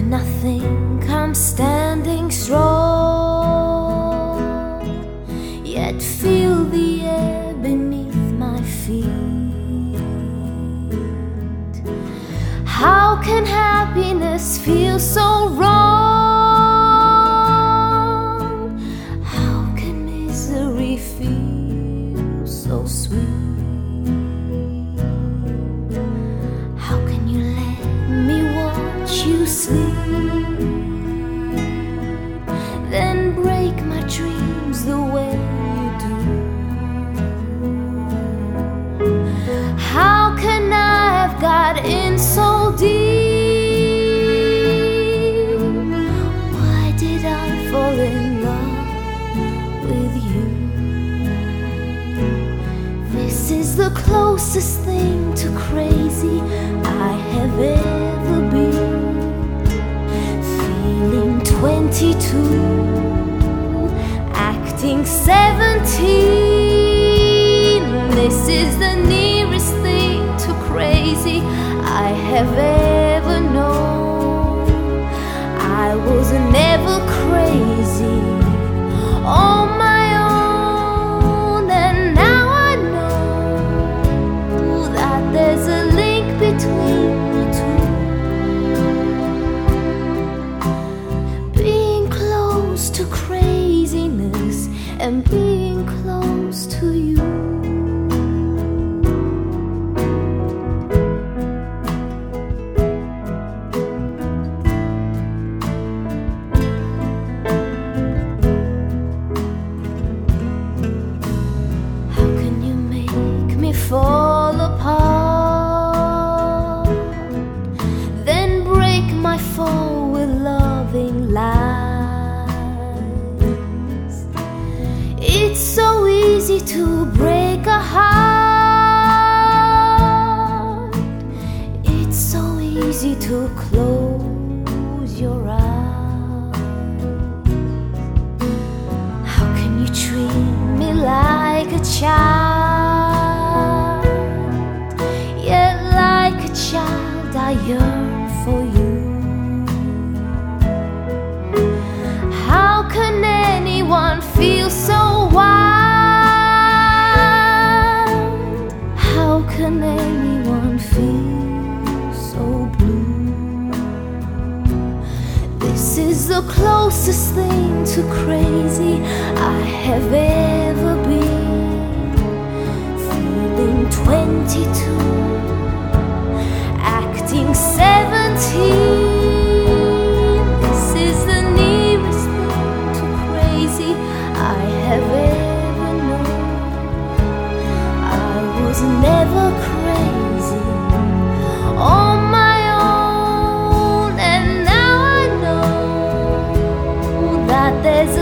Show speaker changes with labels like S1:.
S1: I think I'm standing strong, yet feel the air beneath my feet. How can happiness feel so wrong? How can misery feel so sweet? How can you let me watch you sleep, then break my dreams the way you do? How can I have got in so deep? Why did I fall in love with you? This is the closest thing to crazy I have ever been. Feeling 22, acting 17. This is the nearest thing to crazy I have ever known. I was never crazy on my own, and now I know that there's a link between the two. Being close to craziness and being close to you. Fall apart, then break my fall with loving lies. It's so easy to break a heart. It's so easy to close your eyes. How can you treat me like a child? Child, I yearn for you. How can anyone feel so wild? How can anyone feel so blue? This is the closest thing to crazy I have ever been. Feeling 22, acting 17. This is the nearest thing to crazy I have ever known. I was never crazy on my own, and now I know that there's